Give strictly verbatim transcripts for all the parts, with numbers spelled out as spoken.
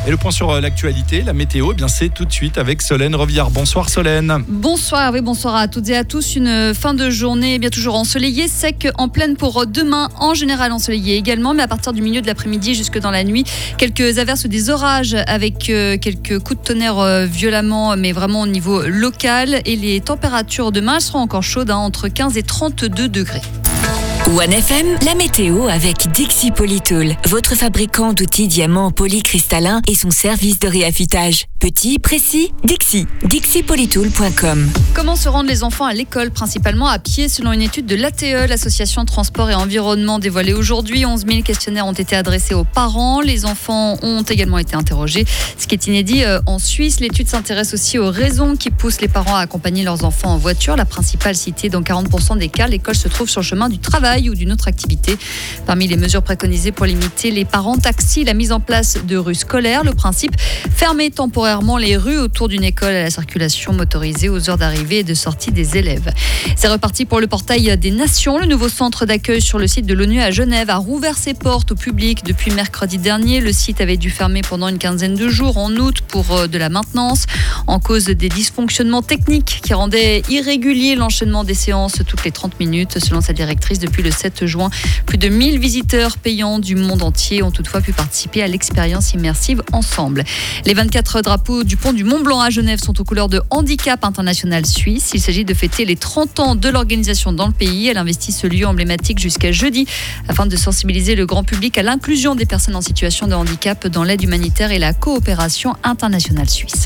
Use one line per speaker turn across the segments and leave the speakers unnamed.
Et le point sur euh, l'actualité, la météo, eh bien c'est tout de suite avec Solène Revillard. Bonsoir Solène.
Bonsoir, oui, bonsoir à toutes et à tous. Une fin de journée eh bien toujours ensoleillée, sec en pleine pour demain, en général ensoleillée également, mais à partir du milieu de l'après-midi jusque dans la nuit, quelques averses ou des orages avec euh, quelques coups de tonnerre euh, violemment, mais vraiment au niveau local. Et les températures demain elles seront encore chaudes, hein, entre quinze et trente-deux degrés.
One F M, la météo avec Dixie Polytool, votre fabricant d'outils diamants polycristallins et son service de réaffûtage. Petit, précis, Dixie. dixie polytool point com.
Comment se rendent les enfants à l'école, principalement à pied, selon une étude de l'A T E, l'Association Transport et Environnement, dévoilée aujourd'hui. onze mille questionnaires ont été adressés aux parents. Les enfants ont également été interrogés. Ce qui est inédit euh, en Suisse, l'étude s'intéresse aussi aux raisons qui poussent les parents à accompagner leurs enfants en voiture. La principale citée, dans quarante pour cent des cas, l'école se trouve sur le chemin du travail ou d'une autre activité. Parmi les mesures préconisées pour limiter les parents taxis, la mise en place de rues scolaires. Le principe, fermer temporairement les rues autour d'une école à la circulation motorisée aux heures d'arrivée et de sortie des élèves. C'est reparti pour le portail des Nations. Le nouveau centre d'accueil sur le site de l'ONU à Genève a rouvert ses portes au public depuis mercredi dernier. Le site avait dû fermer pendant une quinzaine de jours en août pour de la maintenance, en cause des dysfonctionnements techniques qui rendaient irrégulier l'enchaînement des séances toutes les trente minutes, selon sa directrice. Depuis le sept juin, plus de mille visiteurs payants du monde entier ont toutefois pu participer à l'expérience immersive Ensemble. Les vingt-quatre drapeaux du pont du Mont-Blanc à Genève sont aux couleurs de Handicap International Suisse. Il s'agit de fêter les trente ans de l'organisation dans le pays. Elle investit ce lieu emblématique jusqu'à jeudi afin de sensibiliser le grand public à l'inclusion des personnes en situation de handicap dans l'aide humanitaire et la coopération internationale suisse.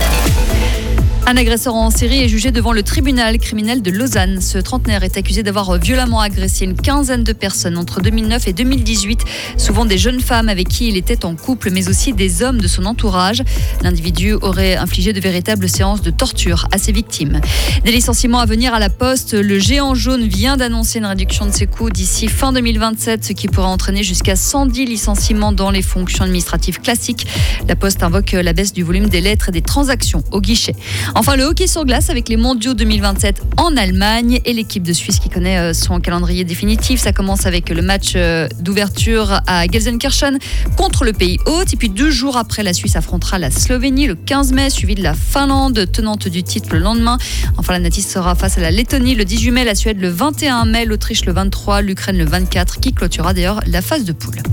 Un agresseur en série est jugé devant le tribunal criminel de Lausanne. Ce trentenaire est accusé d'avoir violemment agressé une quinzaine de personnes entre deux mille neuf et deux mille dix-huit, souvent des jeunes femmes avec qui il était en couple, mais aussi des hommes de son entourage. L'individu aurait infligé de véritables séances de torture à ses victimes. Des licenciements à venir à la Poste. Le géant jaune vient d'annoncer une réduction de ses coûts d'ici fin deux mille vingt-sept, ce qui pourrait entraîner jusqu'à cent dix licenciements dans les fonctions administratives classiques. La Poste invoque la baisse du volume des lettres et des transactions au guichet. Enfin, le hockey sur glace avec les mondiaux deux mille vingt-sept en Allemagne et l'équipe de Suisse qui connaît son calendrier définitif. Ça commence avec le match d'ouverture à Gelsenkirchen contre le pays hôte. Et puis deux jours après, la Suisse affrontera la Slovénie le quinze mai, suivi de la Finlande, tenante du titre le lendemain. Enfin, la Natie sera face à la Lettonie le dix-huit mai, la Suède le vingt et un mai, l'Autriche le vingt-trois, l'Ukraine le vingt-quatre, qui clôturera d'ailleurs la phase de poule.